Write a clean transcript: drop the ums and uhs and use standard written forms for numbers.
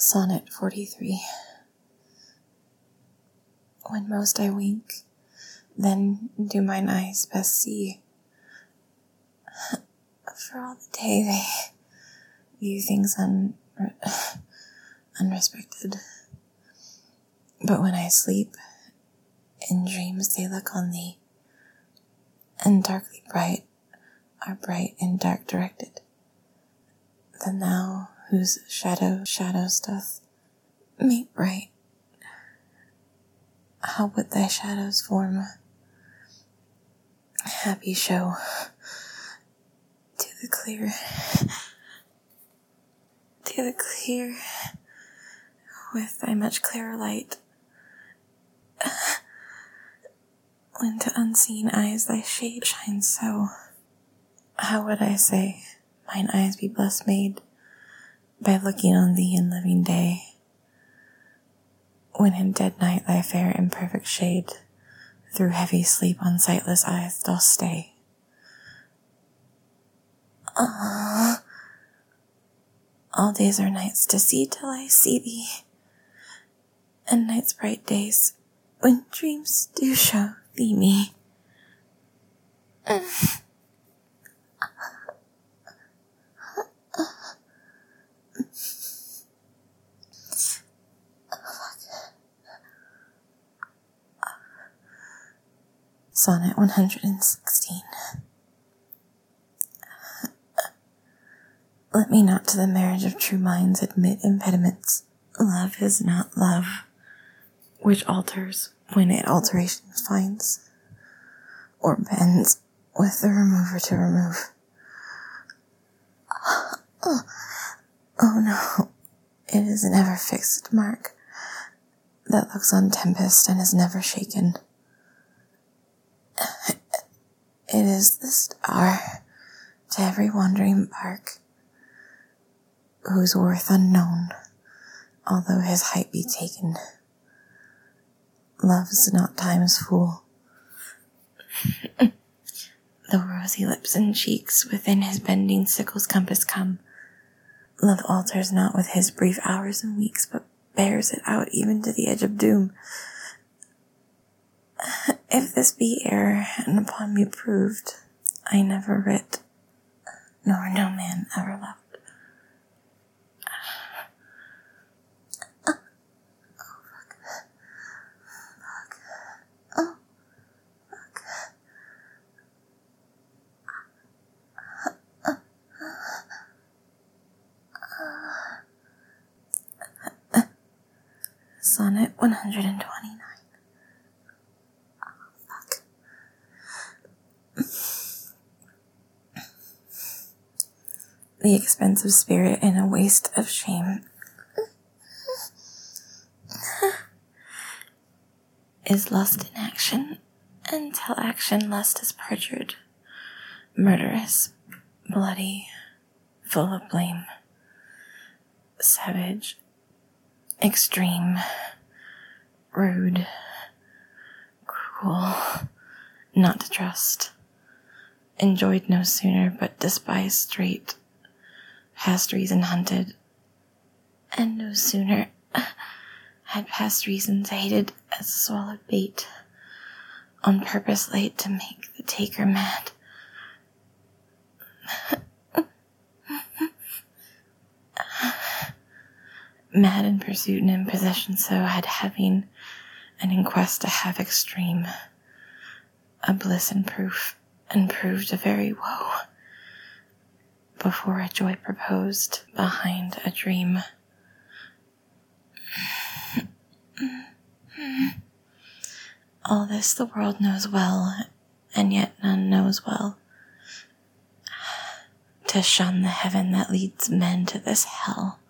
Sonnet 43. When most I wink, then do mine eyes best see. For all the day they view things unrespected. But when I sleep, in dreams they look on thee, and darkly bright are bright and dark directed. Then thou, whose shadows doth make bright, how would thy shadows form a happy show to the clear, with thy much clearer light, when to unseen eyes thy shade shines so. How would I say, mine eyes be blessed made by looking on thee in living day, when in dead night thy fair imperfect shade through heavy sleep on sightless eyes doth stay. All days are nights to see till I see thee, and nights bright days when dreams do show thee me. Sonnet 116. Let me not to the marriage of true minds admit impediments. Love is not love, which alters when it alterations finds, or bends with the remover to remove. Oh no, it is an ever fixed mark that looks on tempest and is never shaken. It is the star to every wandering bark, whose worth unknown, although his height be taken. Love's not time's fool. The rosy lips and cheeks within his bending sickle's compass come. Love alters not with his brief hours and weeks, but bears it out even to the edge of doom. If this be error, and upon me proved, I never writ, nor no man ever loved. Sonnet 129. The expense of spirit and a waste of shame is lust in action, until action lust is perjured, murderous, bloody, full of blame, savage, extreme, rude, cruel, not to trust, enjoyed no sooner, but despised straight, past reason hunted, and no sooner had past reasons hated as swallowed bait, on purpose laid to make the taker mad. Mad in pursuit and in possession so had having, and in quest to have extreme, a bliss in proof, and proved a very woe, before a joy proposed behind a dream. All this the world knows well, and yet none knows well, to shun the heaven that leads men to this hell.